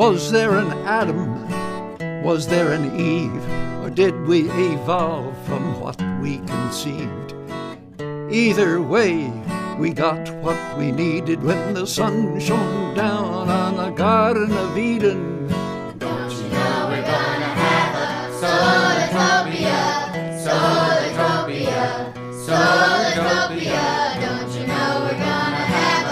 Was there an Adam? Was there an Eve? Or did we evolve from what we conceived? Either way, we got what we needed when the sun shone down on the Garden of Eden. Don't you know we're gonna have a Solartopia, Solartopia, Solartopia. Don't you know we're gonna have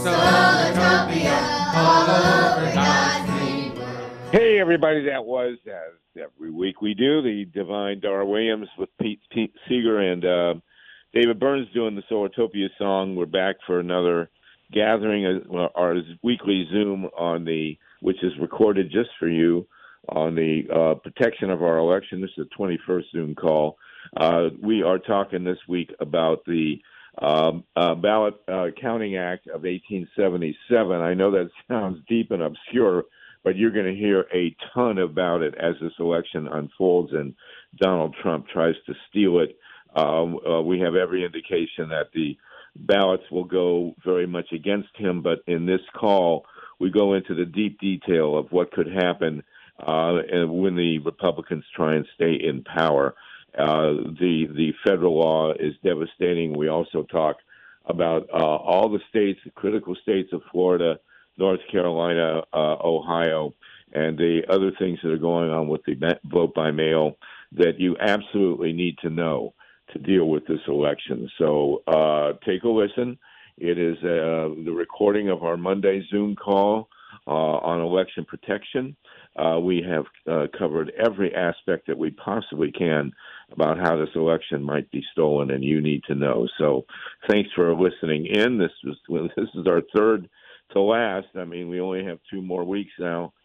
a Solartopia all over God's green world? Hey, everybody, that was, as every week we do, the Divine Dar Williams with Pete Seeger and David Burns doing the Solartopia song. We're back for another gathering, our weekly Zoom which is recorded just for you on the protection of our election. This is the 21st Zoom call. We are talking this week about the Ballot Counting Act of 1877. I know that sounds deep and obscure, but you're going to hear a ton about it as this election unfolds and Donald Trump tries to steal it. We have every indication that the ballots will go very much against him, but in this call, we go into the deep detail of what could happen when the Republicans try and stay in power. The federal law is devastating. We also talk about all the states, the critical states of Florida, North Carolina, Ohio, and the other things that are going on with the vote by mail that you absolutely need to know to deal with this election. So take a listen. It is the recording of our Monday Zoom call on election protection. We have covered every aspect that we possibly can about how this election might be stolen, and you need to know. So thanks for listening in. This is our third to last. I mean, we only have 2 more weeks now.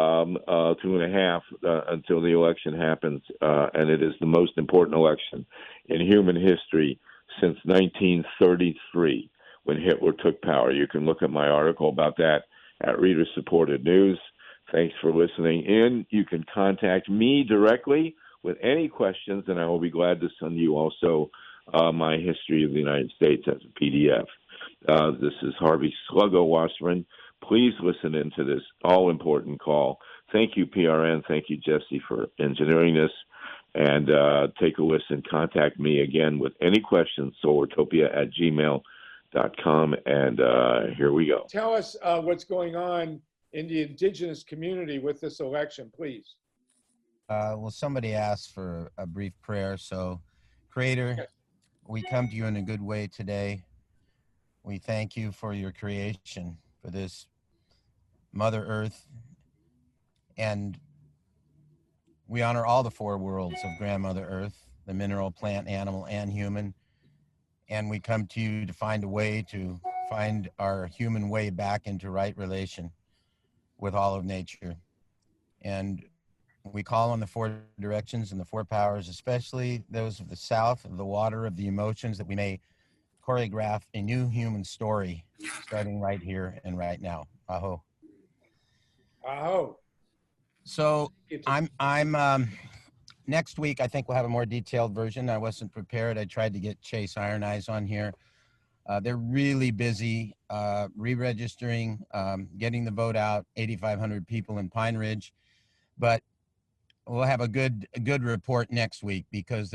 2.5 until the election happens, and it is the most important election in human history since 1933, when Hitler took power. You can look at my article about that at Reader Supported News. Thanks for listening in. You can contact me directly with any questions, and I will be glad to send you also my history of the United States as a PDF. This is Harvey Sluggo Wasserman. Please listen into this all-important call. Thank you, PRN. Thank you, Jesse, for engineering this. And take a listen. Contact me again with any questions, solartopia@gmail.com. And here we go. Tell us what's going on in the indigenous community with this election, please. Well, somebody asked for a brief prayer. So, Creator, we come to you in a good way today. We thank you for your creation, for this Mother Earth, and we honor all the 4 worlds of Grandmother Earth, the mineral, plant, animal, and human, and we come to you to find a way to find our human way back into right relation with all of nature. And we call on the 4 directions and the 4 powers, especially those of the south, of the water, of the emotions, that we may choreograph a new human story starting right here and right now. Aho. Aho. So I'm next week, I think we'll have a more detailed version. I wasn't prepared. I tried to get Chase Iron Eyes on here. They're really busy re-registering, getting the vote out, 8,500 people in Pine Ridge. But we'll have a good report next week, because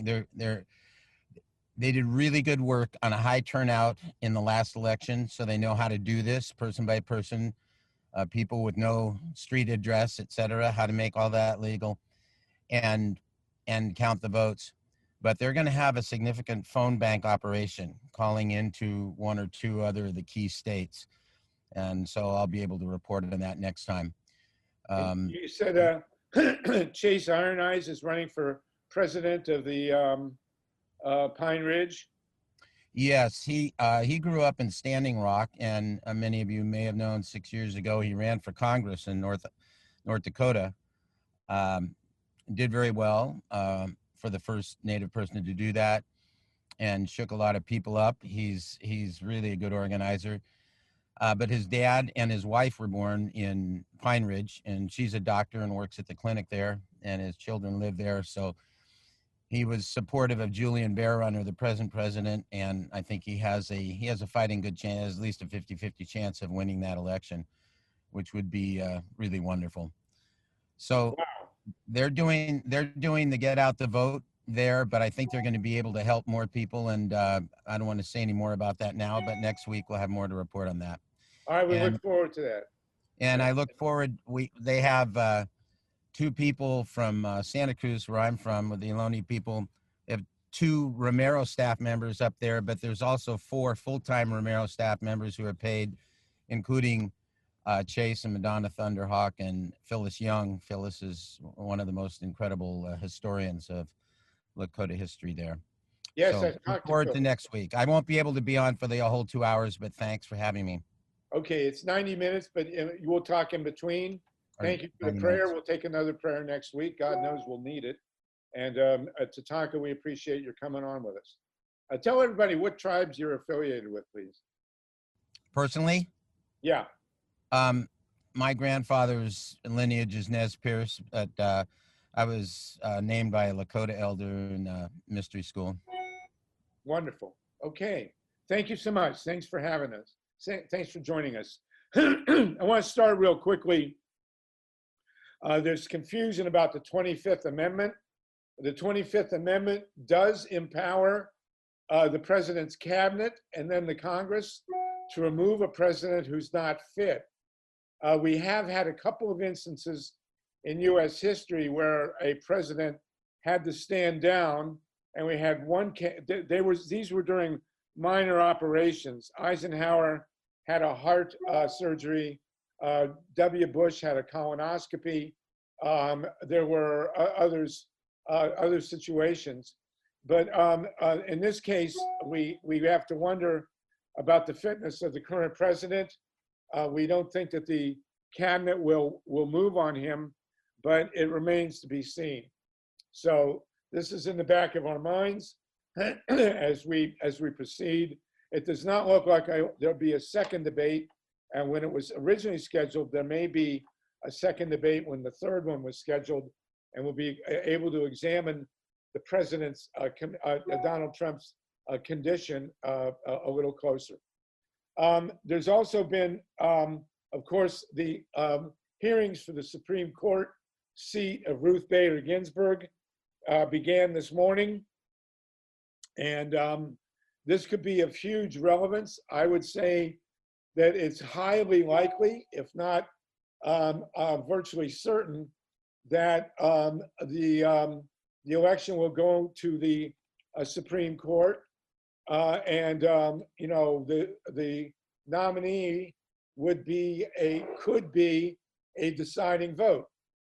they did really good work on a high turnout in the last election, so they know how to do this person by person, people with no street address, etc., how to make all that legal and count the votes. But they're going to have a significant phone bank operation calling into 1 or 2 other of the key states. And so I'll be able to report on that next time. You said Chase Iron Eyes is running for president of the Pine Ridge? Yes, he grew up in Standing Rock, and many of you may have known 6 years ago he ran for Congress in North Dakota. Did very well for the first Native person to do that, and shook a lot of people up. He's really a good organizer. But his dad and his wife were born in Pine Ridge, and she's a doctor and works at the clinic there, and his children live there. So he was supportive of Julian Bear Runner, the present president, and I think he has a fighting good chance, at least a 50-50 chance of winning that election, which would be really wonderful. So Wow. they're doing the get out the vote there, but I think they're going to be able to help more people. And I don't want to say any more about that now, but next week we'll have more to report on that. All right, we And- look forward to that. And I look forward. They have 2 people from Santa Cruz, where I'm from, with the Ohlone people. They have 2 Romero staff members up there, but there's also 4 full-time Romero staff members who are paid, including Chase and Madonna Thunderhawk and Phyllis Young. Phyllis is one of the most incredible historians of Lakota history there. Yes, so I look talked forward to to Phil. next week. I won't be able to be on for the whole 2 hours, but thanks for having me. Okay, it's 90 minutes, but you will talk in between. Thank you for the 90 prayer. minutes. We'll take another prayer next week. God knows we'll need it. And Tatanka, we appreciate your coming on with us. Tell everybody what tribes you're affiliated with, please. Personally, Yeah. my grandfather's lineage is Nez Perce, but I was named by a Lakota elder in mystery school. Wonderful. Okay. Thank you so much. Thanks for having us. Thanks for joining us. I want to start real quickly. There's confusion about the 25th Amendment. The 25th Amendment does empower the president's cabinet and then the Congress to remove a president who's not fit. We have had a couple of instances in US history where a president had to stand down, and we had one, these were during minor operations. Eisenhower had a heart surgery. W. Bush had a colonoscopy. There were other situations. But in this case, we have to wonder about the fitness of the current president. We don't think that the cabinet will move on him, but it remains to be seen. So this is in the back of our minds as we proceed. It does not look like there'll be a second debate. And when it was originally scheduled, there may be a second debate when the third one was scheduled, and we'll be able to examine the president's, Donald Trump's condition a little closer. There's also been, of course, the hearings for the Supreme Court seat of Ruth Bader Ginsburg began this morning. And this could be of huge relevance. I would say that it's highly likely, if not virtually certain, that the election will go to the Supreme Court, and you know, the nominee could be a deciding vote.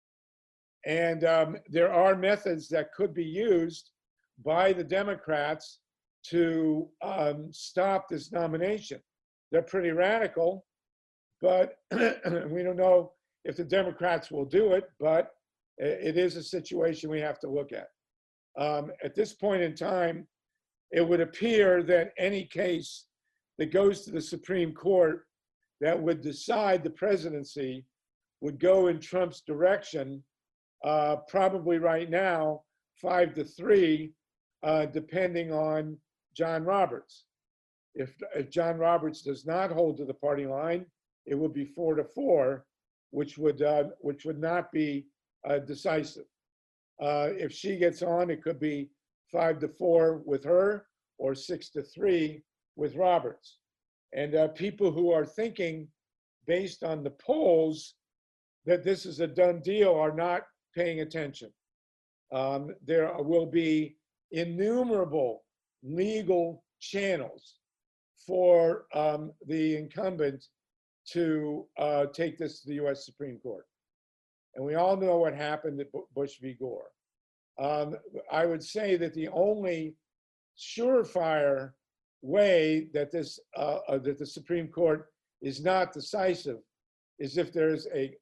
And there are methods that could be used by the Democrats to stop this nomination. They're pretty radical, but we don't know if the Democrats will do it, but it is a situation we have to look at. At this point in time, it would appear that any case that goes to the Supreme Court that would decide the presidency would go in Trump's direction, probably right now, 5-3, depending on John Roberts. If John Roberts does not hold to the party line, it would be 4-4, which would not be decisive. If she gets on, it could be 5-4 with her, or 6-3 with Roberts. And people who are thinking, based on the polls, that this is a done deal are not paying attention. There will be innumerable legal channels for the incumbent to take this to the US Supreme Court. And we all know what happened at Bush v. Gore. I would say that the only surefire way that that the Supreme Court is not decisive is if there's a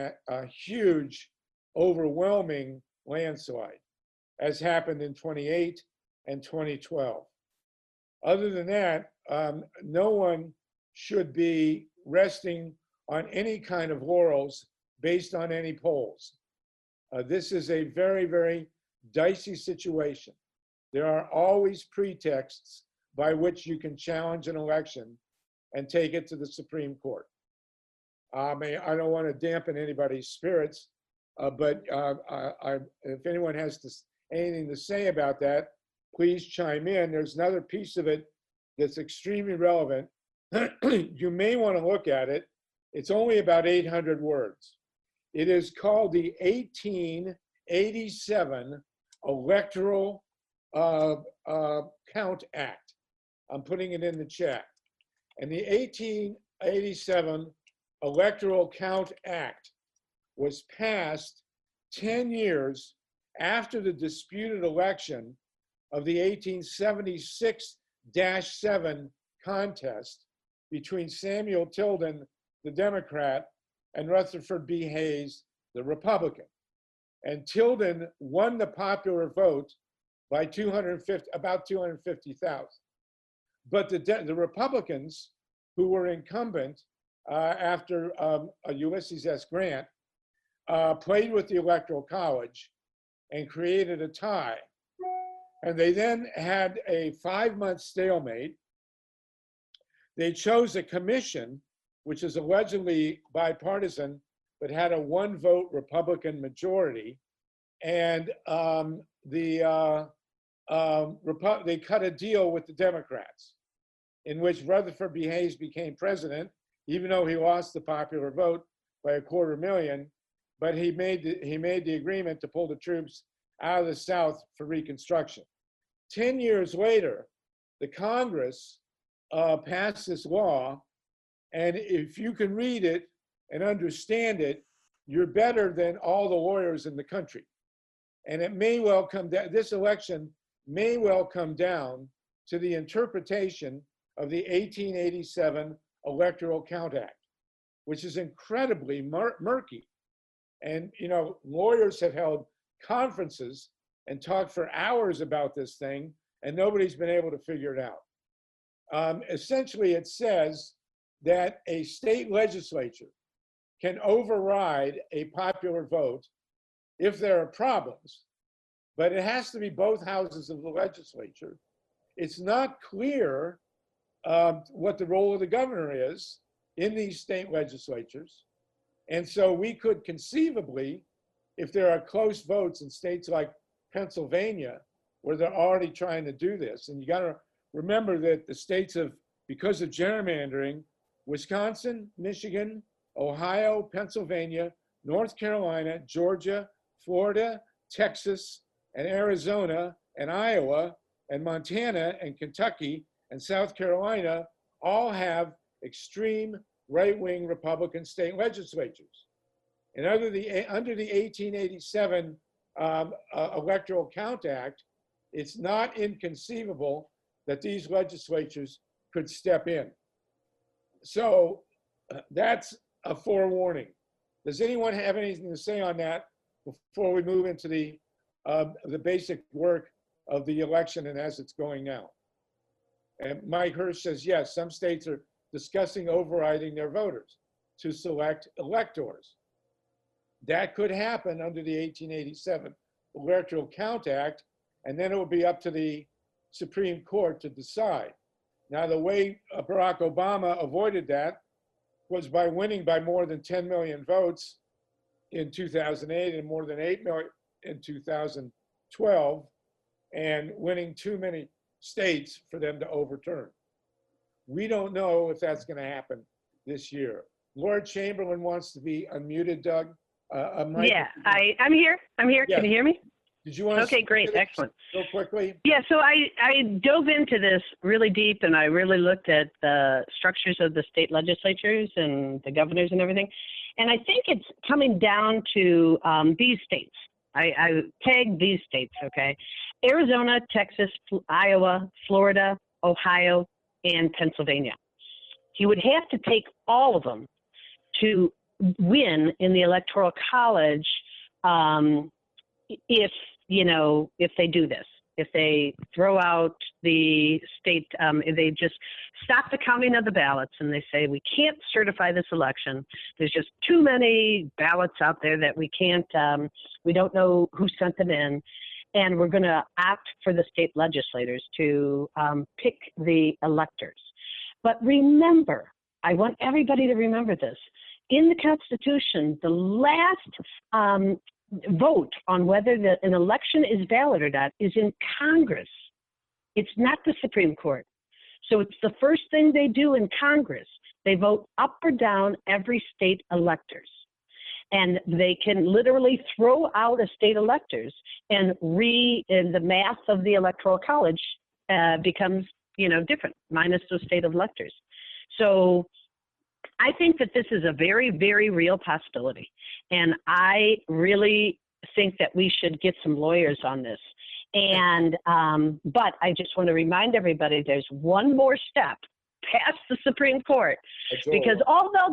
huge, overwhelming landslide, as happened in 2008 and 2012. Other than that, no one should be resting on any kind of laurels based on any polls. This is a very, very dicey situation. There are always pretexts by which you can challenge an election and take it to the Supreme Court. I mean, I don't want to dampen anybody's spirits, but if anyone has anything to say about that, please chime in. There's another piece of it that's extremely relevant. You may want to look at it. It's only about 800 words. It is called the 1887 Electoral Count Act. I'm putting it in the chat. And the 1887 Electoral Count Act was passed 10 years after the disputed election of the 1876-7 contest between Samuel Tilden, the Democrat, and Rutherford B. Hayes, the Republican. And Tilden won the popular vote by about 250,000. But the Republicans, who were incumbent after Ulysses S. Grant, played with the Electoral College and created a tie. And they then had a 5-month stalemate. They chose a commission, which is allegedly bipartisan, but had a 1-vote Republican majority. And they cut a deal with the Democrats, in which Rutherford B. Hayes became president, even though he lost the popular vote by 250,000. But he made the agreement to pull the troops out of the South for Reconstruction. 10 years later, the Congress passed this law, and if you can read it and understand it, you're better than all the lawyers in the country. And it may well come down, this election may well come down to the interpretation of the 1887 Electoral Count Act, which is incredibly murky. And, you know, lawyers have held conferences and talked for hours about this thing, and nobody's been able to figure it out. Essentially, it says that a state legislature can override a popular vote if there are problems, but it has to be both houses of the legislature. It's not clear what the role of the governor is in these state legislatures. And so we could conceivably, if there are close votes in states like Pennsylvania, where they're already trying to do this, and you got to remember that the states have, because of gerrymandering, Wisconsin, Michigan, Ohio, Pennsylvania, North Carolina, Georgia, Florida, Texas, and Arizona, and Iowa, and Montana, and Kentucky, and South Carolina all have extreme right-wing Republican state legislatures. And under the 1887 Electoral Count Act, it's not inconceivable that these legislatures could step in. So that's a forewarning. Does anyone have anything to say on that before we move into the basic work of the election and as it's going now? And Mike Hirsch says, yes, some states are discussing overriding their voters to select electors. That could happen under the 1887 Electoral Count Act, and then it would be up to the Supreme Court to decide. Now, the way Barack Obama avoided that was by winning by more than 10 million votes in 2008 and more than 8 million in 2012, and winning too many states for them to overturn. We don't know if that's going to happen this year. Lord Chamberlain wants to be unmuted, Doug. Yeah, I'm here. Yes. Can you hear me? Did you want to? Okay, great, excellent. Real quickly. Yeah, so I dove into this really deep, and I really looked at the structures of the state legislatures and the governors and everything. And I think it's coming down to these states. I tagged these states, okay? Arizona, Texas, Iowa, Florida, Ohio, and Pennsylvania. He would have to take all of them to win in the Electoral College if they do this. If they throw out the state, if they just stop the counting of the ballots and they say, we can't certify this election. There's just too many ballots out there that we can't, we don't know who sent them in. And we're going to opt for the state legislators to pick the electors. But remember, I want everybody to remember this. in the Constitution, the last vote on whether an election is valid or not is in Congress. It's not the Supreme Court. So it's the first thing they do in Congress. They vote up or down every state electors. And they can literally throw out a state electors and the math of the Electoral College becomes, different, minus those state electors. So I think that this is a very, very real possibility. And I really think that we should get some lawyers on this. And, but I just want to remind everybody there's one more step past the Supreme Court, because all they'll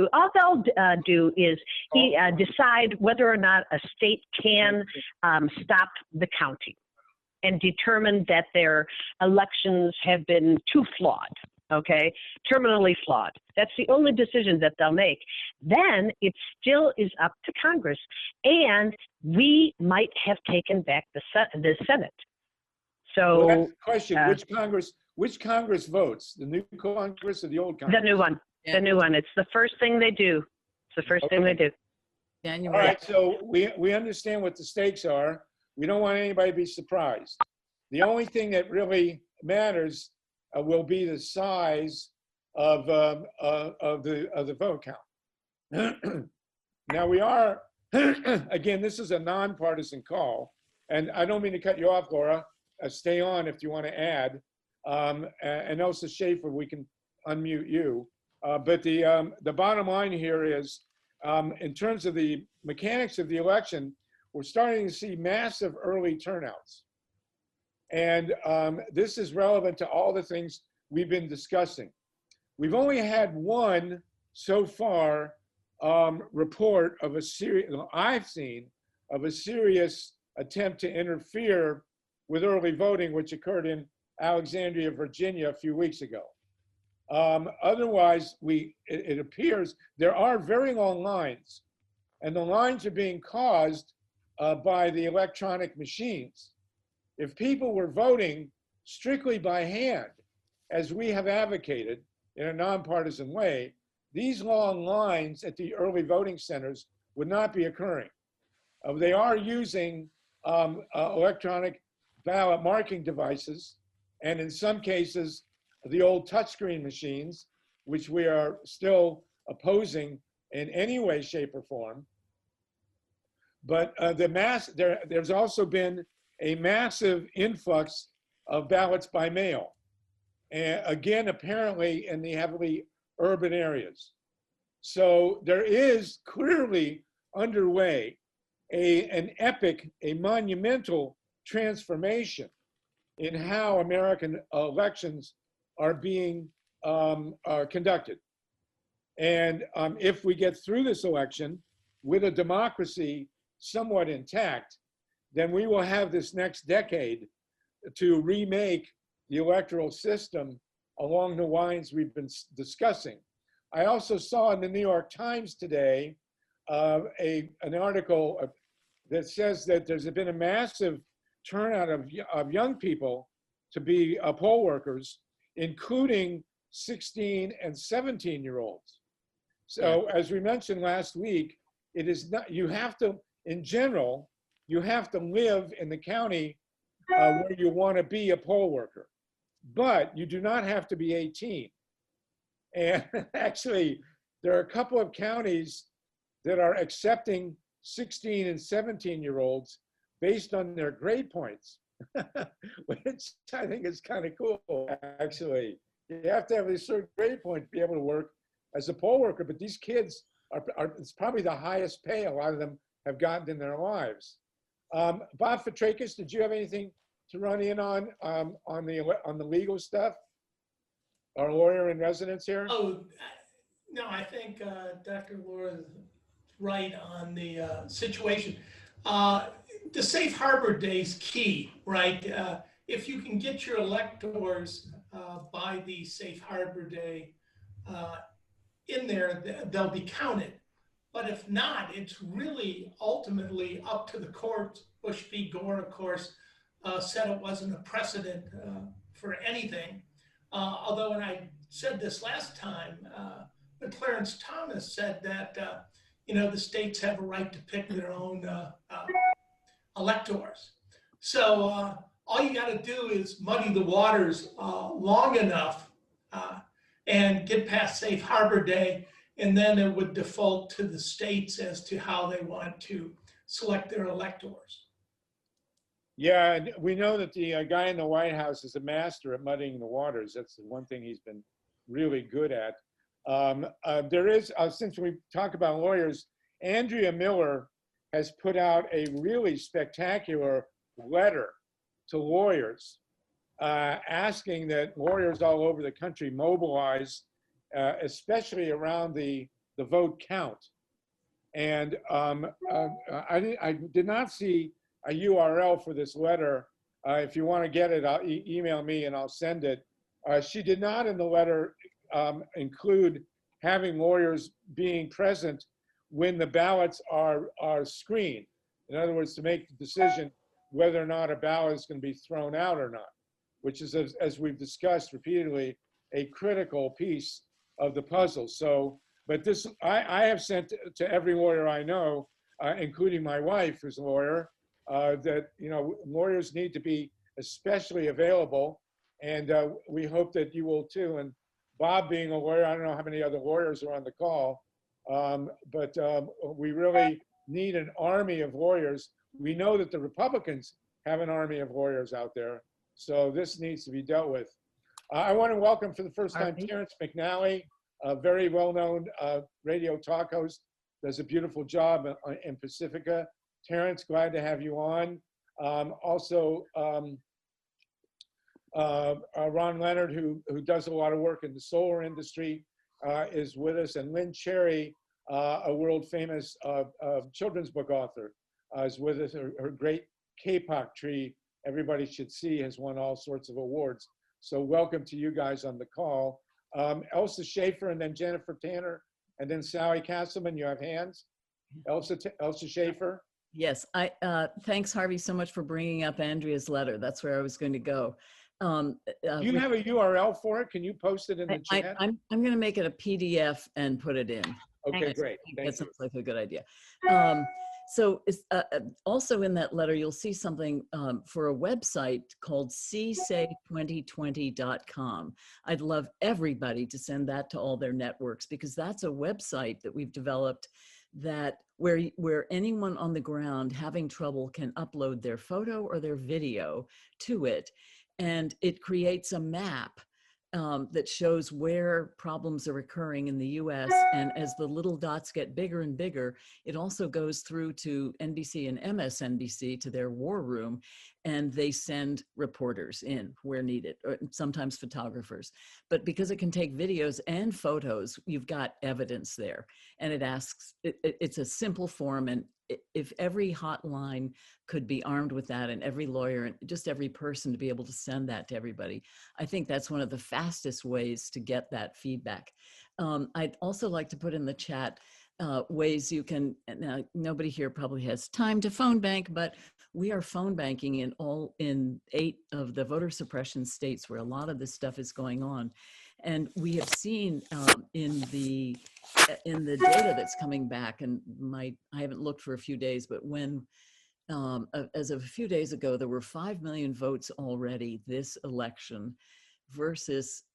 do is decide whether or not a state can stop the counting and determine that their elections have been too flawed. Okay, terminally flawed. That's the only decision that they'll make. Then it still is up to Congress, and we might have taken back the Senate. So that's the question: which Congress votes? The new Congress or the old Congress? The new one. Yeah. The new one. It's the first thing they do. It's the first thing they do. All right. So we understand what the stakes are. We don't want anybody to be surprised. The only thing that really matters will be the size of the vote count. Now we are, again, this is a nonpartisan call, and I don't mean to cut you off, Laura. Stay on if you want to add. And Elsa Schaefer, we can unmute you. But the bottom line here is, in terms of the mechanics of the election, we're starting to see massive early turnouts. And this is relevant to all the things we've been discussing. We've only had one so far report of I've seen of a serious attempt to interfere with early voting, which occurred in Alexandria, Virginia, a few weeks ago. Otherwise, it appears there are very long lines, and the lines are being caused by the electronic machines. If people were voting strictly by hand, as we have advocated in a nonpartisan way, these long lines at the early voting centers would not be occurring. They are using electronic ballot marking devices, and in some cases, the old touchscreen machines, which we are still opposing in any way, shape, or form. But there's also been a massive influx of ballots by mail. And again, apparently in the heavily urban areas. So there is clearly underway an epic, a monumental transformation in how American elections are being conducted. And if we get through this election with a democracy somewhat intact, then we will have this next decade to remake the electoral system along the lines we've been discussing. I also saw in the New York Times today an article that says that there's been a massive turnout of young people to be poll workers, including 16 and 17-year-olds. So as we mentioned last week, it is not, you have to, in general, you have to live in the county where you want to be a poll worker, but you do not have to be 18. And actually, there are a couple of counties that are accepting 16 and 17-year-olds based on their grade points, which I think is kind of cool, actually. You have to have a certain grade point to be able to work as a poll worker, but these kids it's probably the highest pay a lot of them have gotten in their lives. Bob Fitrakis, did you have anything to run in on the legal stuff? Our lawyer in residence here? Oh, no, I think Dr. Laura's right on the situation. The safe harbor day is key, right? If you can get your electors by the safe harbor day in there, they'll be counted. But if not, it's really ultimately up to the courts. Bush v. Gore, of course, said it wasn't a precedent for anything. Although, and I said this last time, but Clarence Thomas said that, you know, the states have a right to pick their own electors. So all you got to do is muddy the waters long enough and get past Safe Harbor Day, and then it would default to the states as to how they want to select their electors. Yeah, and we know that the guy in the White House is a master at muddying the waters. That's the one thing he's been really good at. There is, since we talk about lawyers, Andrea Miller has put out a really spectacular letter to lawyers asking that lawyers all over the country mobilize, especially around the vote count. And I did not see a URL for this letter. If you want to get it, email me and I'll send it. She did not in the letter include having lawyers being present when the ballots are screened. In other words, to make the decision whether or not a ballot is going to be thrown out or not, which is, as we've discussed repeatedly, a critical piece of the puzzle. So, but this, I have sent to every lawyer I know, including my wife, who's a lawyer, that, you know, lawyers need to be especially available. And we hope that you will too. And Bob being a lawyer, I don't know how many other lawyers are on the call, but we really need an army of lawyers. We know that the Republicans have an army of lawyers out there. So this needs to be dealt with. I want to welcome for the first time Terrence McNally, a very well-known radio talk host, does a beautiful job in Pacifica. Terrence, glad to have you on. Also, Ron Leonard, who does a lot of work in the solar industry, is with us, and Lynn Cherry, a world famous children's book author, is with us. Her great Kapok tree, everybody should see, has won all sorts of awards. So welcome to you guys on the call. Elsa Schaefer, and then Jennifer Tanner, and then Sally Castleman. You have hands. Elsa Schaefer. Yes, thanks, Harvey, so much for bringing up Andrea's letter. That's where I was going to go. Do you have a URL for it? Can you post it in the chat? I'm going to make it a PDF and put it in. Okay, great. That sounds like a good idea. So also in that letter, you'll see something for a website called csay2020.com. I'd love everybody to send that to all their networks, because that's a website that we've developed that where anyone on the ground having trouble can upload their photo or their video to it. And it creates a map that shows where problems are occurring in the US. And as the little dots get bigger and bigger, it also goes through to NBC and MSNBC, to their war room, and they send reporters in where needed, or sometimes photographers. But because it can take videos and photos, you've got evidence there. And it asks, it's a simple form, and if every hotline could be armed with that, and every lawyer and just every person to be able to send that to everybody, I think that's one of the fastest ways to get that feedback. I'd also like to put in the chat ways you can, now nobody here probably has time to phone bank, but we are phone banking in 8 of the voter suppression states where a lot of this stuff is going on. And we have seen in the data that's coming back, and I haven't looked for a few days, but when, as of a few days ago, there were 5 million votes already this election versus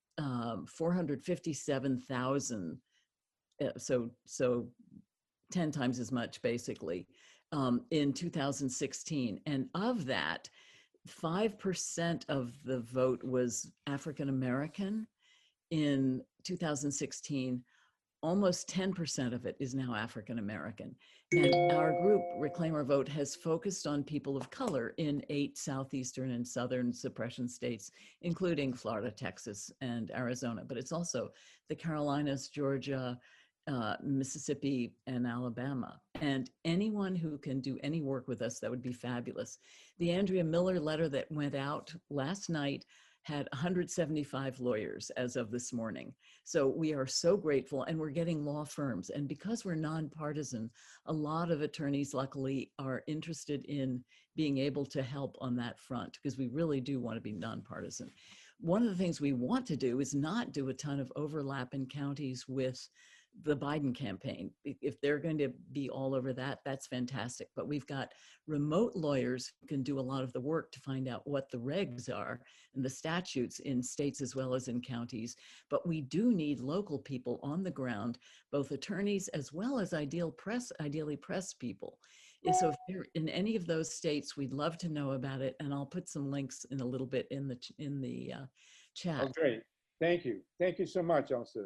457,000. So 10 times as much basically in 2016. And of that, 5% of the vote was African American. In 2016, almost 10% of it is now African American. And our group, Reclaim Our Vote, has focused on people of color in 8 southeastern and southern suppression states, including Florida, Texas, and Arizona. But it's also the Carolinas, Georgia, Mississippi, and Alabama. And anyone who can do any work with us, that would be fabulous. The Andrea Miller letter that went out last night had 175 lawyers as of this morning. So we are so grateful, and we're getting law firms. And because we're nonpartisan, a lot of attorneys luckily are interested in being able to help on that front, because we really do want to be nonpartisan. One of the things we want to do is not do a ton of overlap in counties with the Biden campaign. If they're going to be all over that, that's fantastic. But we've got remote lawyers who can do a lot of the work to find out what the regs are and the statutes in states as well as in counties. But we do need local people on the ground, both attorneys as well as ideally press people. And so if you're in any of those states, we'd love to know about it. And I'll put some links in a little bit in the chat. Oh, great. Thank you. Thank you so much, Elsa.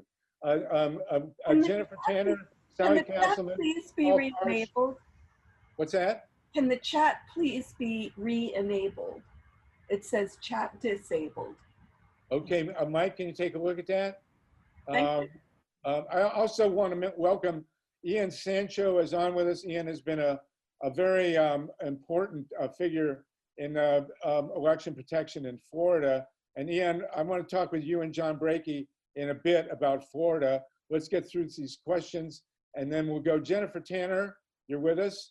Jennifer Tanner, Sally Can the chat Castleman. please be Paul re-enabled? What's that? Can the chat please be re-enabled? It says chat disabled. Okay, Mike, can you take a look at that? Thank I also want to welcome Ian Sancho is on with us. Ian has been a very important figure in election protection in Florida. And Ian, I want to talk with you and John Brakey in a bit about Florida. Let's get through these questions and then we'll go. Jennifer Tanner, you're with us?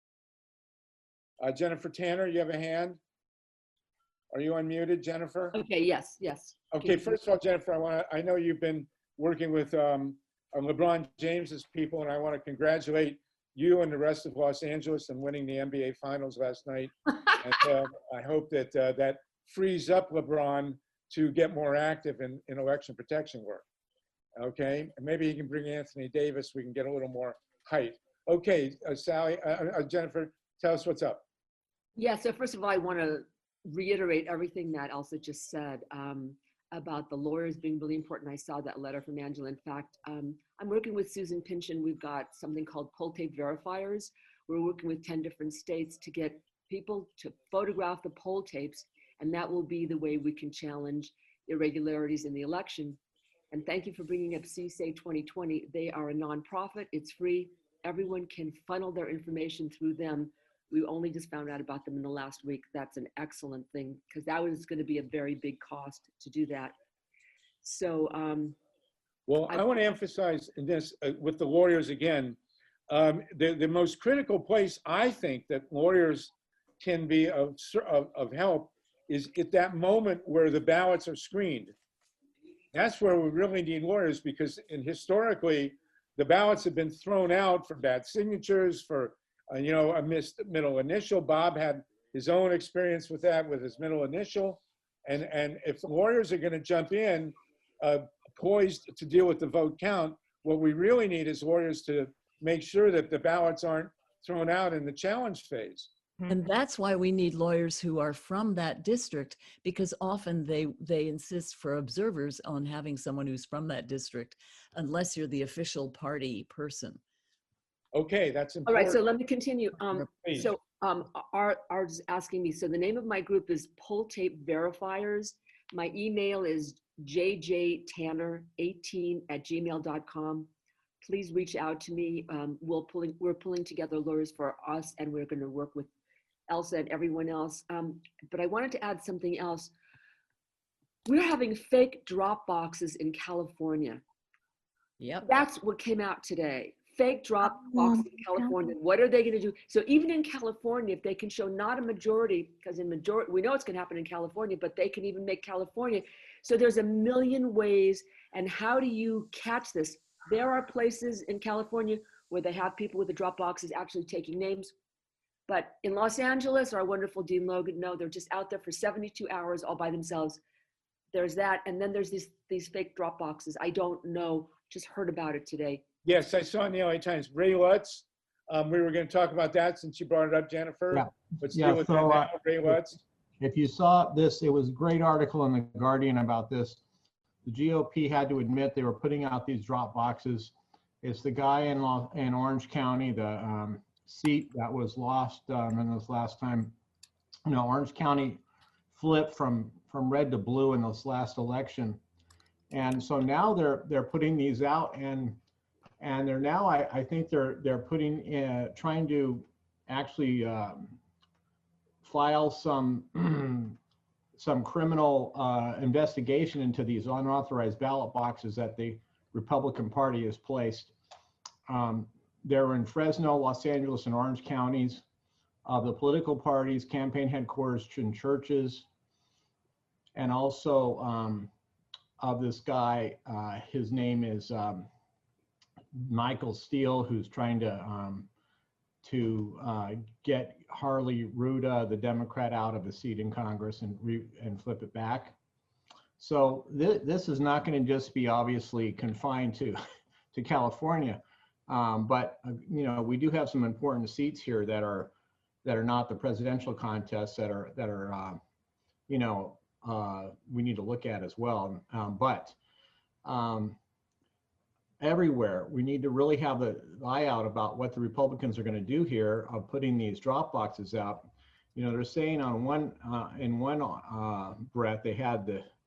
Jennifer Tanner, you have a hand? Are you unmuted, Jennifer? Okay, yes. Okay, first of all, Jennifer, I know you've been working with LeBron James's people, and I want to congratulate you and the rest of Los Angeles in winning the NBA Finals last night. And I hope that that frees up LeBron to get more active in election protection work. Okay, and maybe he can bring Anthony Davis. We can get a little more height. Okay, Sally, Jennifer, tell us what's up. Yeah, so first of all, I want to reiterate everything that Elsa just said about the lawyers being really important. I saw that letter from Angela. In fact, I'm working with Susan Pynchon. We've got something called poll tape verifiers. We're working with 10 different states to get people to photograph the poll tapes, and that will be the way we can challenge irregularities in the election. And thank you for bringing up CSA 2020. They are a nonprofit. It's free. Everyone can funnel their information through them. We only just found out about them in the last week. That's an excellent thing because that was going to be a very big cost to do that. So, well, I want to emphasize in this with the lawyers again. The most critical place I think that lawyers can be of help is at that moment where the ballots are screened. That's where we really need lawyers because historically, the ballots have been thrown out for bad signatures, for a missed middle initial. Bob had his own experience with that with his middle initial. And if the lawyers are going to jump in poised to deal with the vote count, what we really need is lawyers to make sure that the ballots aren't thrown out in the challenge phase. And that's why we need lawyers who are from that district, because often they insist for observers on having someone who's from that district, unless you're the official party person. Okay, that's important. all right, so let me continue. Please. So Art is asking me, so the name of my group is Poll Tape Verifiers. My email is jjtanner18@gmail.com. Please reach out to me. We're pulling together lawyers for us, and we're going to work with Elsa and everyone else. But I wanted to add something else. We're having fake drop boxes in California. Yep. That's what came out today. Fake drop boxes in California. What are they going to do? So even in California, if they can show not a majority, because in majority, we know it's going to happen in California, but they can even make California. So there's a million ways. And how do you catch this? There are places in California where they have people with the drop boxes actually taking names. But in Los Angeles, our wonderful Dean Logan, no, they're just out there for 72 hours all by themselves. There's that. And then there's these fake drop boxes. I don't know, just heard about it today. Yes, I saw in the LA Times, Ray Lutz. We were going to talk about that since you brought it up, Jennifer. Yeah. Let's deal with that now, Ray Lutz. If you saw this, it was a great article in The Guardian about this. The GOP had to admit they were putting out these drop boxes. It's the guy in Orange County, the seat that was lost in this last time. Orange County flipped from red to blue in this last election. And so now they're putting these out and they're now, I think they're putting, trying to actually file some criminal investigation into these unauthorized ballot boxes that the Republican Party has placed. They're in Fresno, Los Angeles, and Orange counties. The political parties, campaign headquarters, and churches, and also of this guy, his name is Michael Steele, who's trying to get Harley Ruda, the Democrat, out of a seat in Congress and flip it back. So this is not going to just be obviously confined to California, but you know, we do have some important seats here that are not the presidential contests that are you know, we need to look at as well. But everywhere we need to really have the eye out about what the Republicans are going to do here of putting these drop boxes out. You know, they're saying on one in one breath they had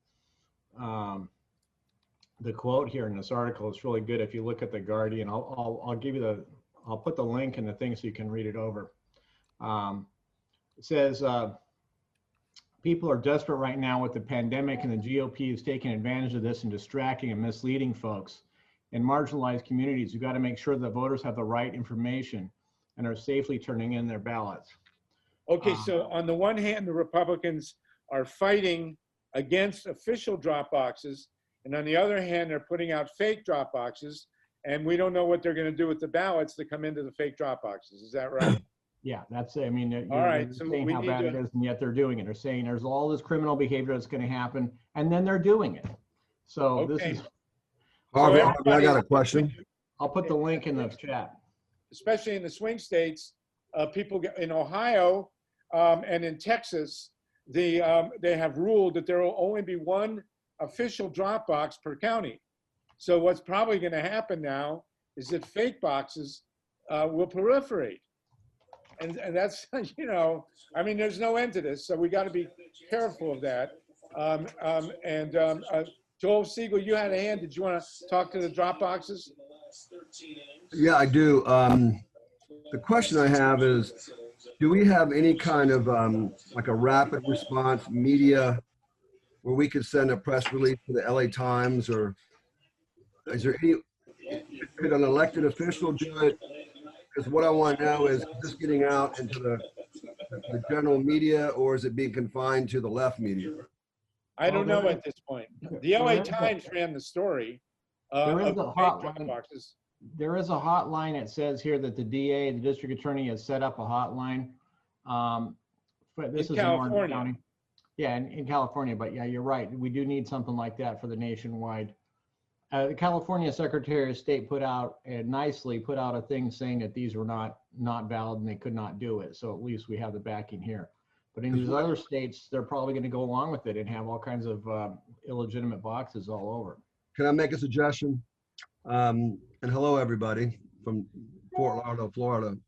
the quote here in this article. It's really good if you look at the Guardian. I'll give you I'll put the link in the thing so you can read it over. It says people are desperate right now with the pandemic, and the GOP is taking advantage of this and distracting and misleading folks. In marginalized communities, you've got to make sure that voters have the right information and are safely turning in their ballots. Okay, so on the one hand, the Republicans are fighting against official drop boxes, and on the other hand, they're putting out fake drop boxes, and we don't know what they're going to do with the ballots that come into the fake drop boxes. Is that right? Yeah, that's it. I mean, all right, so saying how bad it is, and yet they're doing it. They're saying there's all this criminal behavior that's going to happen, and then they're doing it. So okay. This is. Harvey, I got a question. I'll put the link in the chat. Especially in the swing states, people in Ohio and in Texas, they have ruled that there will only be one official drop box per county. So what's probably going to happen now is that fake boxes will proliferate. And that's, you know, I mean, there's no end to this. So we got to be careful of that. Joel Siegel, you had a hand. Did you want to talk to the drop boxes? Yeah, I do. The question I have is, do we have any kind of like a rapid response media where we could send a press release to the LA Times, or is there any, could an elected official do it? Because what I want to know is this getting out into the general media, or is it being confined to the left media? I don't know at this point. The LA Times ran the story. There is a hotline. It says here that the DA, the district attorney, has set up a hotline. But this is in Orange County. Yeah, in California. But yeah, you're right. We do need something like that for the nationwide. The California Secretary of State nicely put out a thing saying that these were not valid and they could not do it. So at least we have the backing here. But in these other states, they're probably going to go along with it and have all kinds of illegitimate boxes all over. Can I make a suggestion? And hello, everybody from Fort Lauderdale, Florida.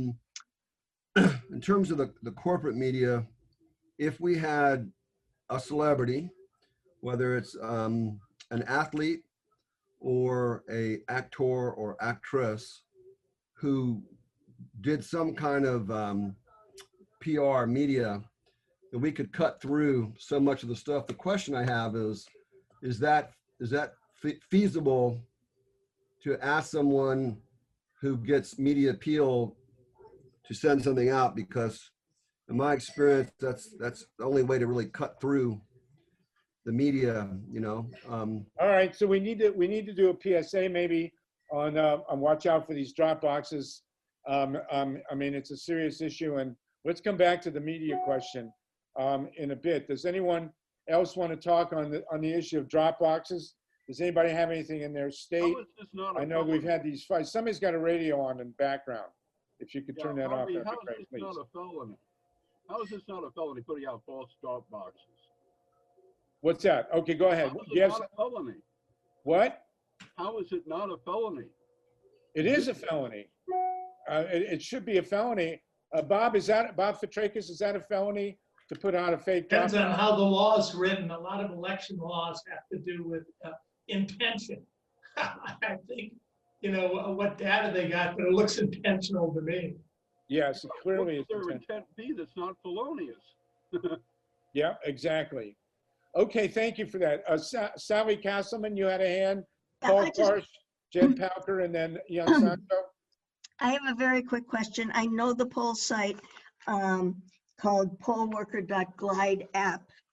In terms of the corporate media, if we had a celebrity, whether it's an athlete or an actor or actress who did some kind of PR media, that we could cut through so much of the stuff. The question I have is that feasible to ask someone who gets media appeal to send something out? Because in my experience, that's the only way to really cut through the media, you know. All right, so we need to do a PSA maybe on watch out for these drop boxes. I mean, it's a serious issue, and let's come back to the media question in a bit. Does anyone else want to talk on the issue of drop boxes? Does anybody have anything in their state? I know we've had these fights. Somebody's got a radio on in the background. If you could turn that off, that'd be great, please. How is this not a felony? How is this not a felony, putting out false drop boxes? What's that? Okay, go ahead. Yes. Not a felony. What? How is it not a felony? It is a felony. It should be a felony. Bob Fitrakis, is that a felony to put out a fake drop box? Depends on how the law is written. A lot of election laws have to do with intention. I think, you know, what data they got, but it looks intentional to me. Yes, clearly it's their intent be that's not felonious. Yeah, exactly. Okay, thank you for that. Sally Castleman, you had a hand. Paul Karsh, Jen Pauker, and then Ian Santo. I have a very quick question. I know the poll site called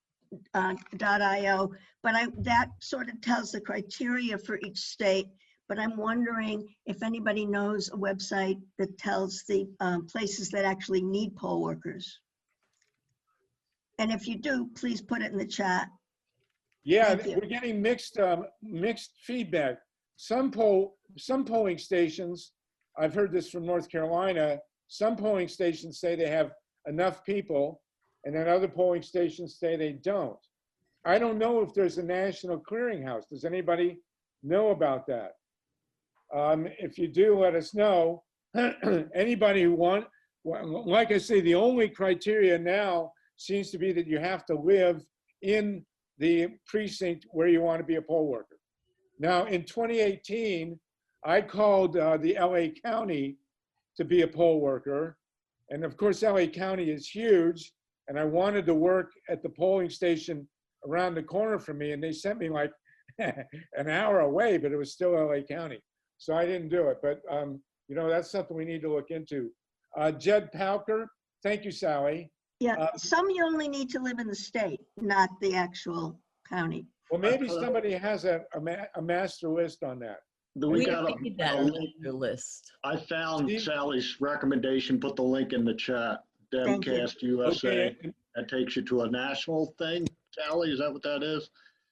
pollworker.glideapp.io, but that sort of tells the criteria for each state. but I'm wondering if anybody knows a website that tells the places that actually need poll workers. And if you do, please put it in the chat. Yeah, Thank you. we're getting mixed feedback. Some polling stations, I've heard this from North Carolina, some polling stations say they have enough people, and then other polling stations say they don't. I don't know if there's a national clearinghouse. Does anybody know about that? If you do, let us know. Anybody who like I say, the only criteria now seems to be that you have to live in the precinct where you want to be a poll worker. Now, in 2018, I called the LA County to be a poll worker. And of course, LA County is huge. And I wanted to work at the polling station around the corner from me. And they sent me like an hour away, but it was still LA County. So I didn't do it. But, you know, that's something we need to look into. Jed Pauker, thank you, Sally. Yeah, some you only need to live in the state, not the actual county. Well, maybe somebody has a master list on that. We need that list. I found Sally's recommendation, put the link in the chat. Demcast USA. Okay. That takes you to a national thing. Sally, is that what that is?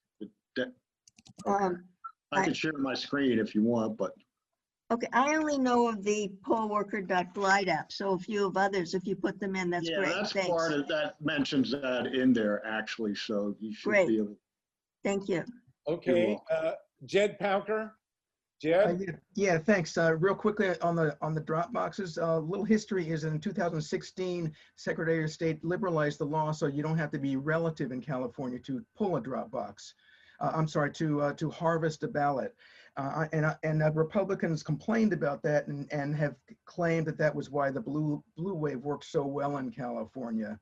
I can share my screen if you want, but. Okay, I only know of the pollworker.glide app. So if you have others, if you put them in, that's yeah, great. That's Thanks. part of that, mentions that in there actually, so you should Great. be able. Thank you. Okay, Jed Pauker. Jed? Yeah, thanks. Real quickly on the drop boxes, little history is in 2016, Secretary of State liberalized the law so you don't have to be relative in California to pull a drop box. I'm sorry, to harvest a ballot. And Republicans complained about that and have claimed that that was why the blue wave worked so well in California.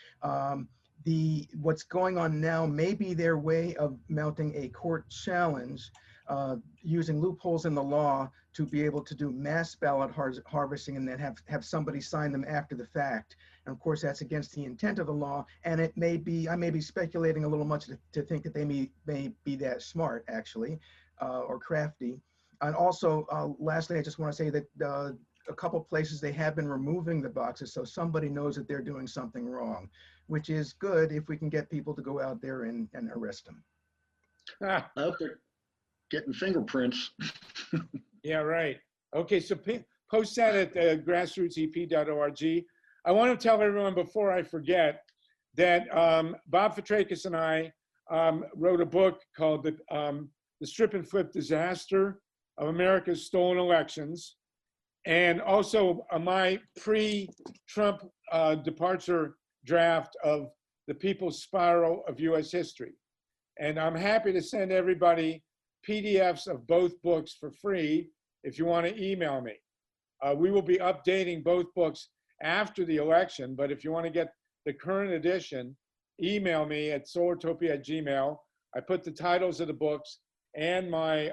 What's going on now may be their way of mounting a court challenge using loopholes in the law to be able to do mass ballot harvesting and then have somebody sign them after the fact. And of course, that's against the intent of the law. And it may be, I may be speculating a little much to think that they may be that smart actually, or crafty. And also, lastly, I just want to say that a couple places they have been removing the boxes so somebody knows that they're doing something wrong, which is good if we can get people to go out there and arrest them. I hope they're getting fingerprints. Yeah, right. Okay, so post that at grassrootsep.org. I want to tell everyone before I forget that Bob Fitrakis and I wrote a book called The Strip and Flip Disaster of America's Stolen Elections. And also my pre-Trump departure draft of The People's Spiral of US History. And I'm happy to send everybody PDFs of both books for free if you want to email me. We will be updating both books after the election, but if you want to get the current edition, email me at solartopia@gmail. I put the titles of the books and my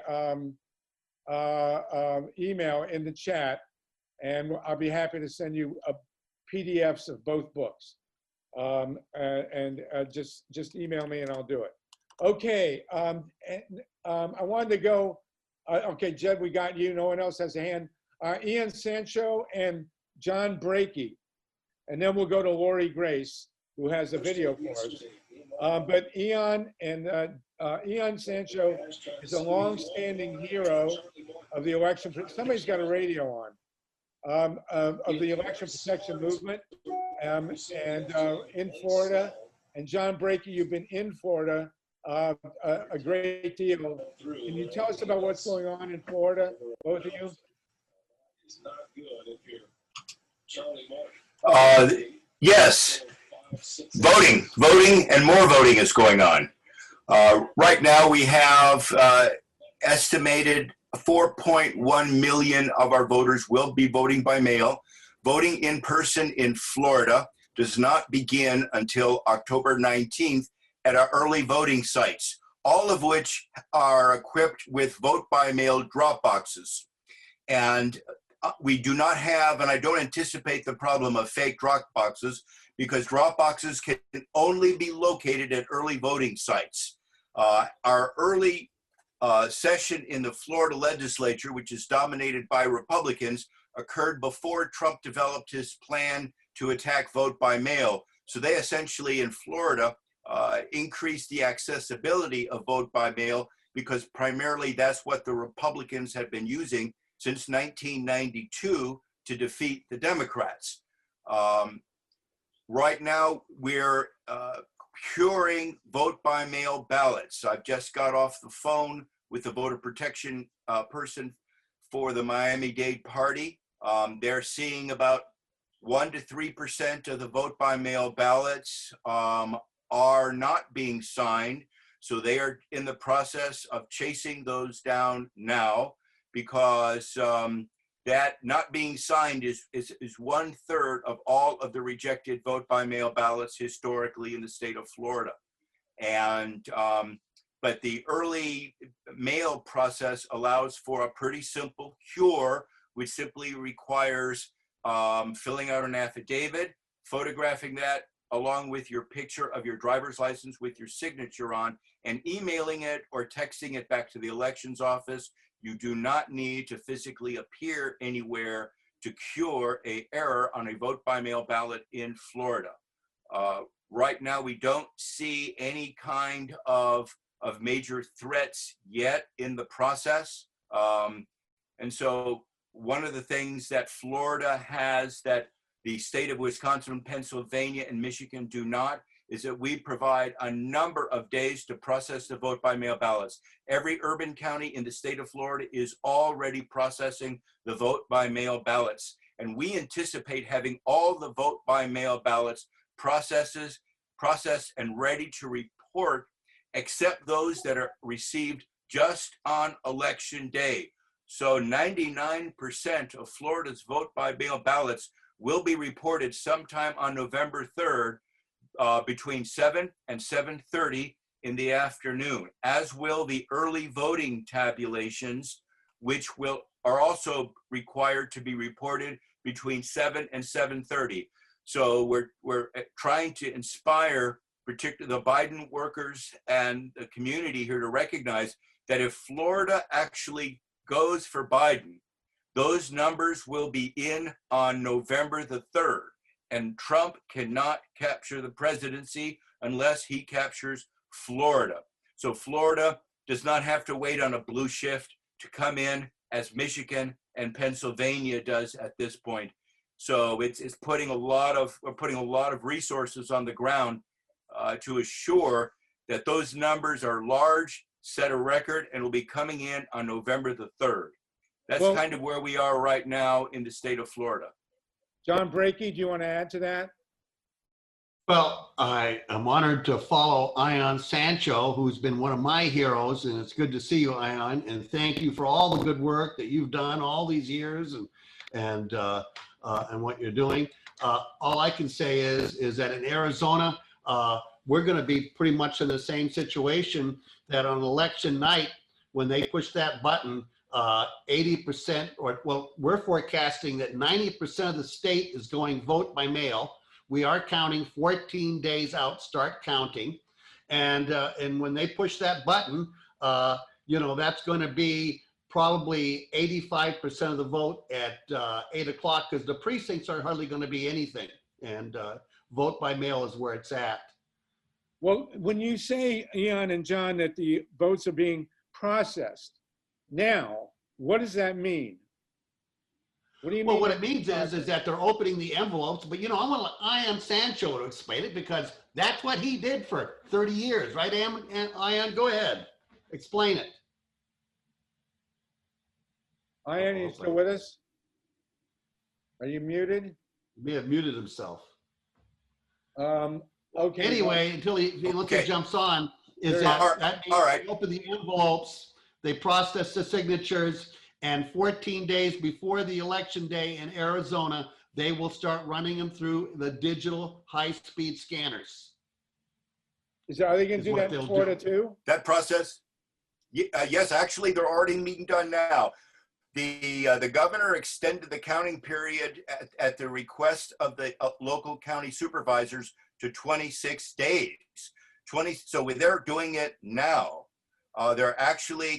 email in the chat, and I'll be happy to send you PDFs of both books. Just email me and I'll do it. Okay, I wanted to go, okay, Jed, we got you. No one else has a hand. Ian Sancho and John Brakey. And then we'll go to Lori Grace, who has a video for us. But Ian Sancho is a long-standing hero of the election. Somebody's got a radio on. Of the election protection movement in Florida. And John Brakey, you've been in Florida a great deal. Can you tell us about what's going on in Florida, both of you? It's not good if you're Charlie Martin. Yes, voting and more voting is going on. Right now we have estimated 4.1 million of our voters will be voting by mail. Voting in person in Florida does not begin until October 19th at our early voting sites, all of which are equipped with vote by mail drop boxes. And we do not have, and I don't anticipate the problem of fake drop boxes, because drop boxes can only be located at early voting sites. Our early session in the Florida legislature, which is dominated by Republicans, occurred before Trump developed his plan to attack vote by mail. So they essentially in Florida increased the accessibility of vote by mail because primarily that's what the Republicans have been using since 1992 to defeat the Democrats. Right now, we're curing vote by mail ballots. I've just got off the phone with the voter protection person for the Miami-Dade party. They're seeing about 1 to 3% of the vote by mail ballots are not being signed. So they are in the process of chasing those down now because that not being signed is 1/3 of all of the rejected vote by mail ballots historically in the state of Florida. And but the early mail process allows for a pretty simple cure, which simply requires filling out an affidavit, photographing that along with your picture of your driver's license with your signature on, and emailing it or texting it back to the elections office. You do not need to physically appear anywhere to cure an error on a vote by mail ballot in Florida. Right now, we don't see any kind of major threats yet in the process. And so one of the things that Florida has that the state of Wisconsin, Pennsylvania, and Michigan do not is that we provide a number of days to process the vote by mail ballots. Every urban county in the state of Florida is already processing the vote by mail ballots. And we anticipate having all the vote by mail ballots processed and ready to report, except those that are received just on election day. So 99% of Florida's vote by mail ballots will be reported sometime on November 3rd between 7 and 7:30 in the afternoon, as will the early voting tabulations, which are also required to be reported between 7 and 7:30. So we're trying to inspire particularly the Biden workers and the community here to recognize that if Florida actually goes for Biden, those numbers will be in on November the 3rd. And Trump cannot capture the presidency unless he captures Florida. So Florida does not have to wait on a blue shift to come in as Michigan and Pennsylvania does at this point. So we're putting a lot of resources on the ground to assure that those numbers are large, set a record, and will be coming in on November the 3rd. That's kind of where we are right now in the state of Florida. John Brakey, do you want to add to that? Well, I am honored to follow Ion Sancho, who's been one of my heroes, and it's good to see you, Ion. And thank you for all the good work that you've done all these years and what you're doing. All I can say is that in Arizona, we're going to be pretty much in the same situation that on election night, when they push that button, 80% we're forecasting that 90% of the state is going vote by mail. We are counting 14 days out, start counting. And when they push that button, that's going to be probably 85% of the vote at 8 o'clock because the precincts are hardly going to be anything. And vote by mail is where it's at. Well, when you say, Ian and John, that the votes are being processed now, what does that mean? What do you mean? Well, what it means is that they're opening the envelopes, but I want Ion Sancho to explain it because that's what he did for 30 years, right, Ion? Go ahead, explain it. Ion, are you still with us? Are you muted? He may have muted himself. Okay. Anyway, until he jumps on, that means they open the envelopes, they process the signatures, and 14 days before the election day in Arizona, they will start running them through the digital high-speed scanners. Are they going to do that in Florida too? That process, yes, actually, they're already being done now. The governor extended the counting period at the request of the local county supervisors to 26 days. So they're doing it now. They're actually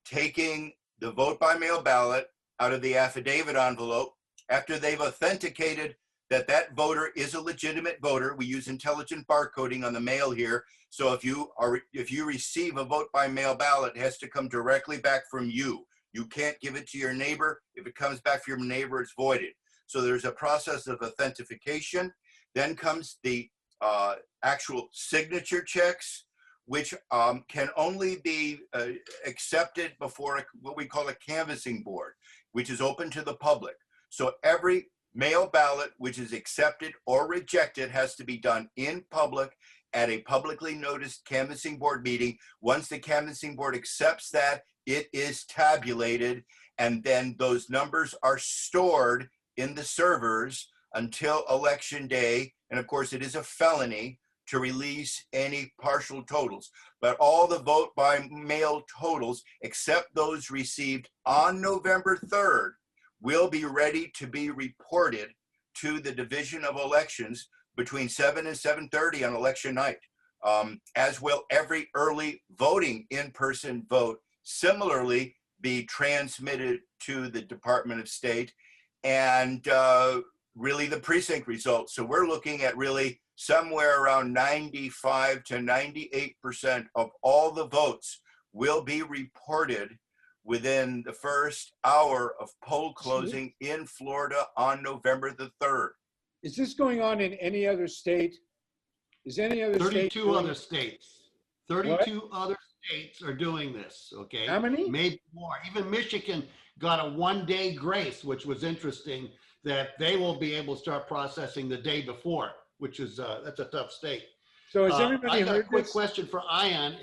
taking the vote by mail ballot out of the affidavit envelope after they've authenticated that that voter is a legitimate voter. We use intelligent barcoding on the mail here. So if you receive a vote by mail ballot, it has to come directly back from you. You can't give it to your neighbor. If it comes back from your neighbor, it's voided. So there's a process of authentication. Then comes the actual signature checks, which can only be accepted before what we call a canvassing board, which is open to the public. So every mail ballot which is accepted or rejected has to be done in public at a publicly noticed canvassing board meeting. Once the canvassing board accepts that, it is tabulated, and then those numbers are stored in the servers until election day. And of course, it is a felony to release any partial totals. But all the vote by mail totals, except those received on November 3rd, will be ready to be reported to the Division of Elections between 7 and 7:30 on election night, as will every early voting in-person vote similarly be transmitted to the Department of State, and really the precinct results. So we're looking at really somewhere around 95 to 98% of all the votes will be reported within the first hour of poll closing in Florida on November the 3rd. Is this going on in any other state? Is any other 32 other states. 32 other states are doing this, okay? How many? Maybe more. Even Michigan got a 1-day grace, which was interesting, that they will be able to start processing the day before, which is, that's a tough state. So has everybody I got a heard quick this? question for Ion,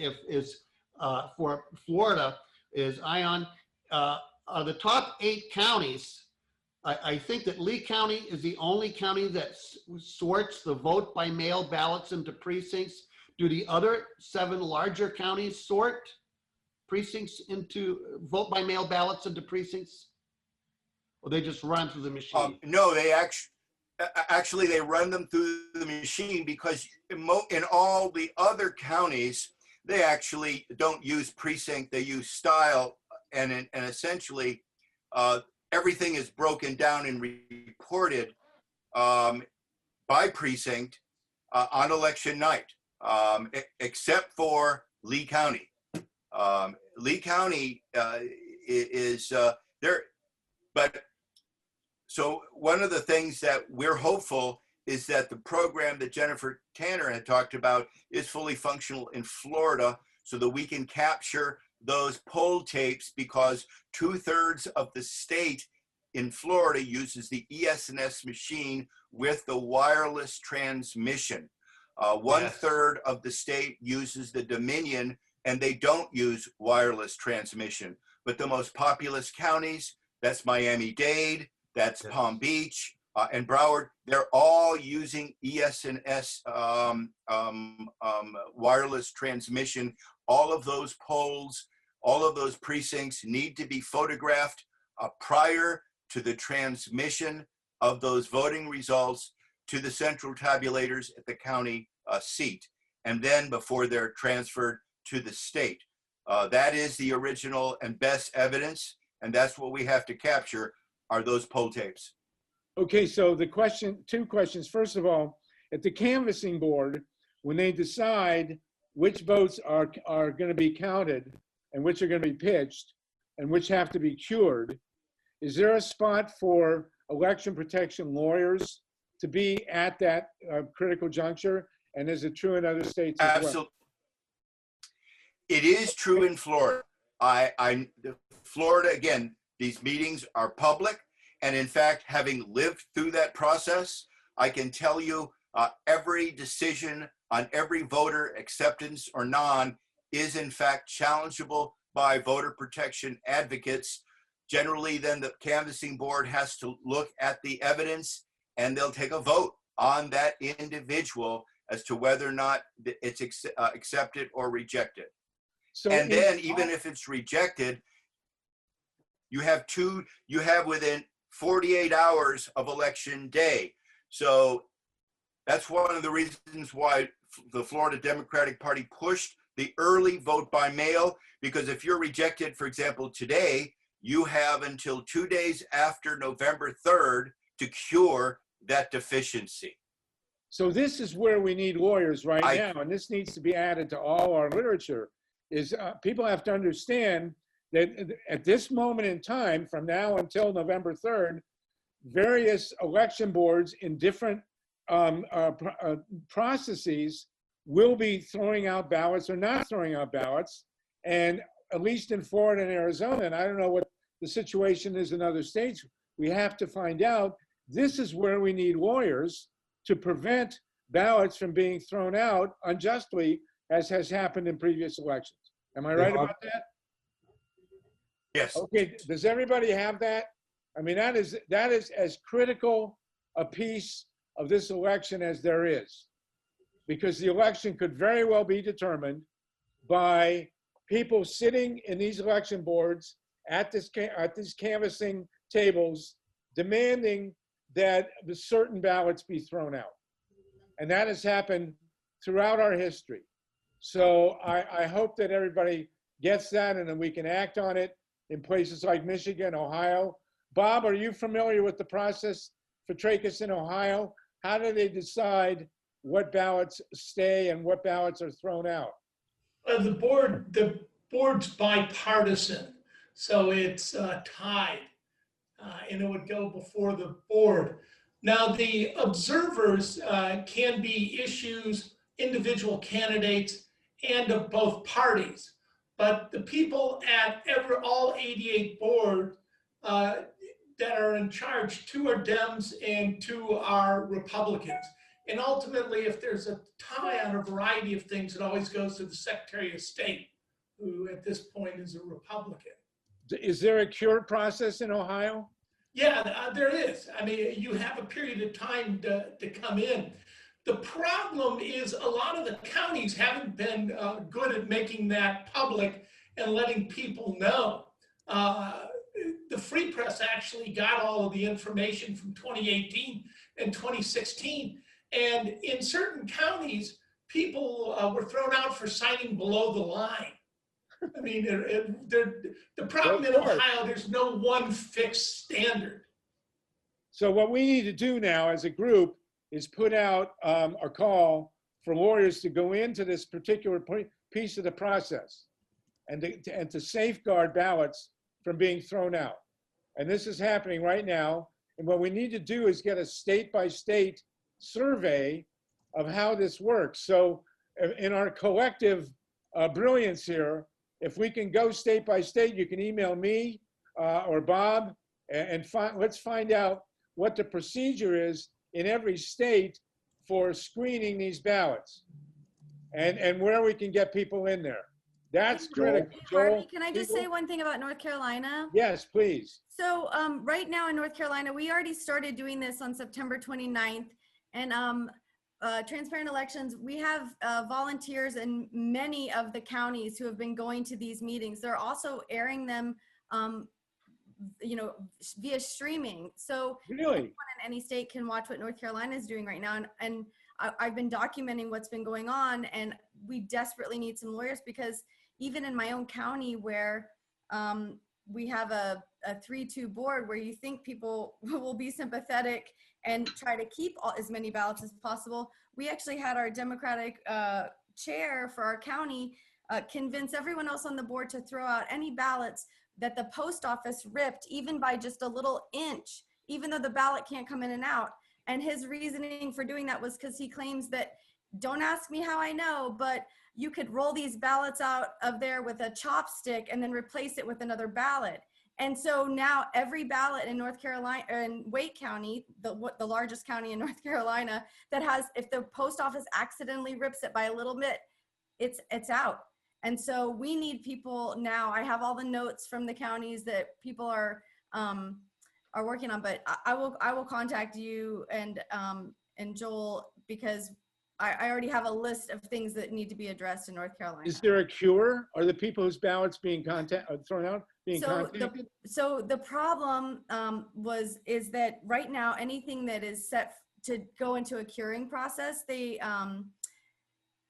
for Florida, is Ion, the top 8 counties, I think that Lee County is the only county that sorts the vote by mail ballots into precincts. Do the other 7 larger counties sort precincts into vote by mail ballots into precincts? Or they just run through the machine? No, they actually they run them through the machine, because in all the other counties, they actually don't use precinct, they use style, and essentially everything is broken down and reported by precinct on election night, except for Lee County. Lee County is there, but so one of the things that we're hopeful is that the program that Jennifer Tanner had talked about is fully functional in Florida, so that we can capture those poll tapes, because 2/3 of the state in Florida uses the ES&S machine with the wireless transmission. 1/3 of the state uses the Dominion, and they don't use wireless transmission. But the most populous counties, that's Miami-Dade, that's Palm Beach, and Broward, they're all using ES&S wireless transmission. All of those polls, all of those precincts need to be photographed prior to the transmission of those voting results to the central tabulators at the county seat, and then before they're transferred to the state. That is the original and best evidence, and that's what we have to capture, are those poll tapes. Okay, so the question, 2 questions. First of all, at the canvassing board, when they decide which votes are going to be counted and which are going to be pitched and which have to be cured, is there a spot for election protection lawyers to be at that critical juncture? And is it true in other states as Absolutely. well? It is true in Florida. Florida, again, these meetings are public. And in fact, having lived through that process, I can tell you every decision on every voter, acceptance or non, is in fact challengeable by voter protection advocates. Generally, then the canvassing board has to look at the evidence, and they'll take a vote on that individual as to whether or not it's accepted or rejected. So and then even if it's rejected, you have within 48 hours of election day. So that's one of the reasons why the Florida Democratic Party pushed the early vote by mail, because if you're rejected, for example, today, you have until 2 days after November 3rd to cure that deficiency. So this is where we need lawyers right now, and this needs to be added to all our literature, is people have to understand that at this moment in time, from now until November 3rd, various election boards in different processes will be throwing out ballots or not throwing out ballots. And at least in Florida and Arizona, and I don't know what the situation is in other states, we have to find out. This is where we need lawyers to prevent ballots from being thrown out unjustly, as has happened in previous elections. Am I right about that? Yes. Okay, does everybody have that? I mean, that is as critical a piece of this election as there is, because the election could very well be determined by people sitting in these election boards at these canvassing tables demanding that the certain ballots be thrown out. And that has happened throughout our history. So I hope that everybody gets that and then we can act on it in places like Michigan, Ohio. Bob, are you familiar with the process for Trachis in Ohio? How do they decide what ballots stay and what ballots are thrown out? The board's bipartisan, so it's tied, and it would go before the board. Now, the observers can be individual candidates and of both parties, but the people at all 88 boards that are in charge, 2 are Dems and 2 are Republicans. And ultimately, if there's a tie on a variety of things, it always goes to the Secretary of State, who at this point is a Republican. Is there a cure process in Ohio? Yeah, there is. I mean, you have a period of time to come in. The problem is a lot of the counties haven't been good at making that public and letting people know. The Free Press actually got all of the information from 2018 and 2016. And in certain counties, people were thrown out for signing below the line. I mean, the problem in Ohio, there's no one fixed standard. So what we need to do now as a group is put out a call for lawyers to go into this particular piece of the process and to safeguard ballots from being thrown out. And this is happening right now. And what we need to do is get a state-by-state survey of how this works. So in our collective brilliance here, if we can go state by state, you can email me or Bob and let's find out what the procedure is in every state for screening these ballots and where we can get people in there. That's critical. Harvey, can I just say one thing about North Carolina? Yes, please. So right now in North Carolina, we already started doing this on September 29th. And Transparent Elections, we have volunteers in many of the counties who have been going to these meetings. They're also airing them, via streaming. So really, anyone in any state can watch what North Carolina is doing right now. And I've been documenting what's been going on, and we desperately need some lawyers, because even in my own county where we have a 3-2 board where you think people will be sympathetic and try to keep as many ballots as possible, we actually had our Democratic chair for our county convince everyone else on the board to throw out any ballots that the post office ripped, even by just a little inch, even though the ballot can't come in and out. And his reasoning for doing that was because he claims that, don't ask me how I know, but you could roll these ballots out of there with a chopstick and then replace it with another ballot. And so now every ballot in North Carolina, in Wake County, the largest county in North Carolina, that has, if the post office accidentally rips it by a little bit, it's out. And so we need people now. I have all the notes from the counties that people are working on, but I will contact you and Joel, because I already have a list of things that need to be addressed in North Carolina. Is there a cure? Are the people whose ballots being thrown out being contacted? So the problem is that right now, anything that is set to go into a curing process,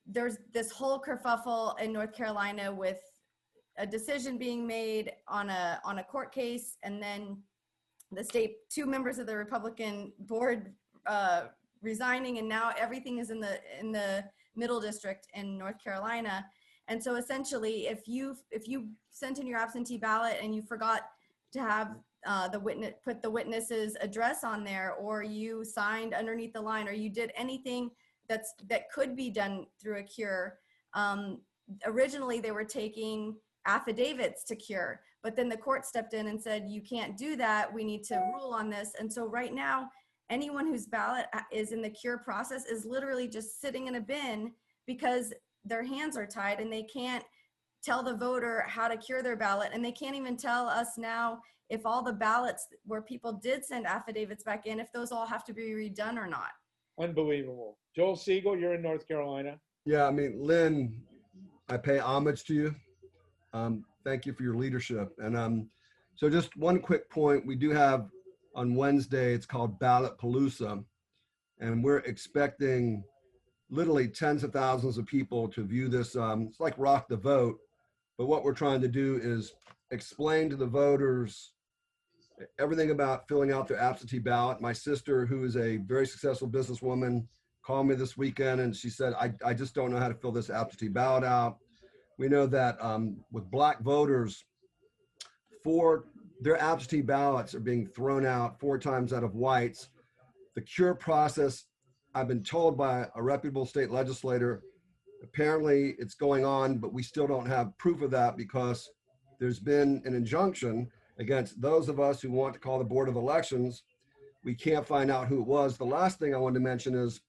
there's this whole kerfuffle in North Carolina with a decision being made on a court case, and then the state, 2 members of the Republican board resigning, and now everything is in the middle district in North Carolina. And so essentially, if you sent in your absentee ballot and you forgot to have put the witness's address on there, or you signed underneath the line, or you did anything that could be done through a cure, originally they were taking affidavits to cure, but then the court stepped in and said, you can't do that, we need to rule on this. And so right now, anyone whose ballot is in the cure process is literally just sitting in a bin because their hands are tied and they can't tell the voter how to cure their ballot. And they can't even tell us now if all the ballots where people did send affidavits back in, if those all have to be redone or not. Unbelievable. Joel Siegel, you're in North Carolina. Yeah, I mean, Lynn, I pay homage to you. Thank you for your leadership. And so just one quick point, we do have on Wednesday, it's called Ballot Palooza, and we're expecting literally tens of thousands of people to view this. It's like Rock the Vote, but what we're trying to do is explain to the voters everything about filling out their absentee ballot. My sister, who is a very successful businesswoman, called me this weekend and she said, I just don't know how to fill this absentee ballot out. We know that with Black voters, their absentee ballots are being thrown out 4 times out of whites. The cure process, I've been told by a reputable state legislator, apparently it's going on, but we still don't have proof of that because there's been an injunction against those of us who want to call the Board of Elections. We can't find out who it was. The last thing I wanted to mention is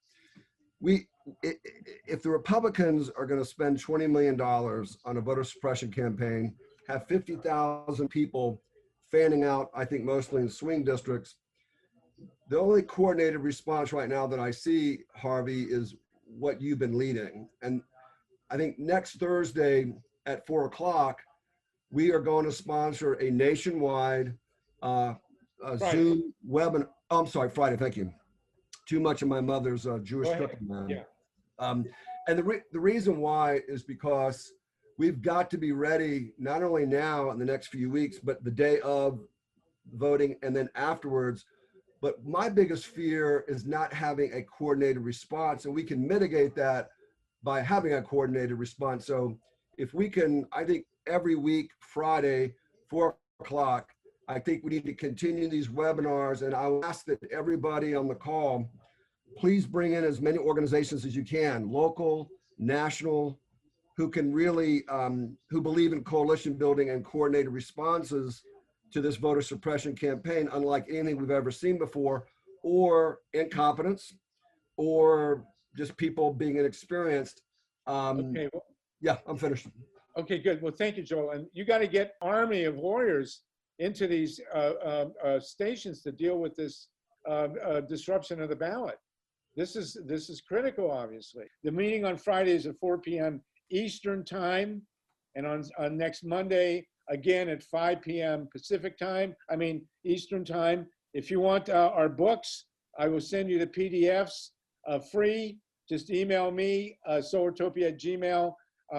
if the Republicans are going to spend $20 million on a voter suppression campaign, have 50,000 people fanning out, I think mostly in swing districts, the only coordinated response right now that I see, Harvey, is what you've been leading. And I think next Thursday at 4 o'clock, we are going to sponsor a nationwide Zoom webinar. Oh, I'm sorry, Friday, thank you. Too much of my mother's Jewish cooking, man. Yeah. And the reason why is because we've got to be ready, not only now in the next few weeks, but the day of voting and then afterwards. But my biggest fear is not having a coordinated response, and we can mitigate that by having a coordinated response. So if we can, I think every week, Friday, 4 o'clock, I think we need to continue these webinars, and I'll ask that everybody on the call, please bring in as many organizations as you can, local, national, who can really, who believe in coalition building and coordinated responses to this voter suppression campaign, unlike anything we've ever seen before, or incompetence, or just people being inexperienced. Okay, well, yeah, I'm finished. Okay, good. Well, thank you, Joel. And you got to get army of lawyers into these stations to deal with this disruption of the ballot. This is critical, obviously. The meeting on Friday is at 4 p.m. Eastern time, and on next Monday, again at 5 p.m. Pacific time, Eastern time. If you want our books, I will send you the PDFs free. Just email me, solartopia@gmail.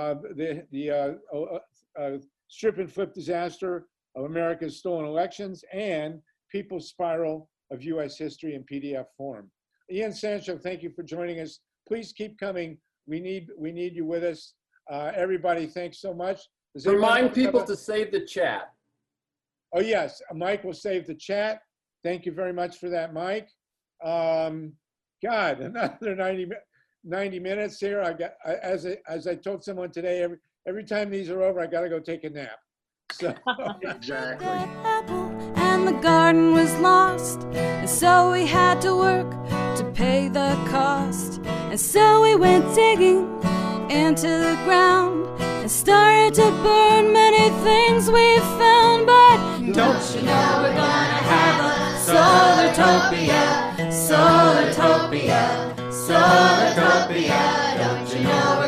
The Strip and Flip Disaster of America's Stolen Elections and People's Spiral of U.S. History in PDF form. Ian Sancho, thank you for joining us. Please keep coming. We need you with us. Everybody, thanks so much. Remind people to save the chat. Oh yes, Mike will save the chat. Thank you very much for that, Mike. God, another 90 minutes here. I got, as I told someone today, every time these are over, I got to go take a nap. So exactly. And the garden was lost, and so we had to work to pay the cost. And so we went digging into the ground and started to burn many things we found. But don't you know we're gonna have a Solartopia, Solartopia, Solartopia. Don't you know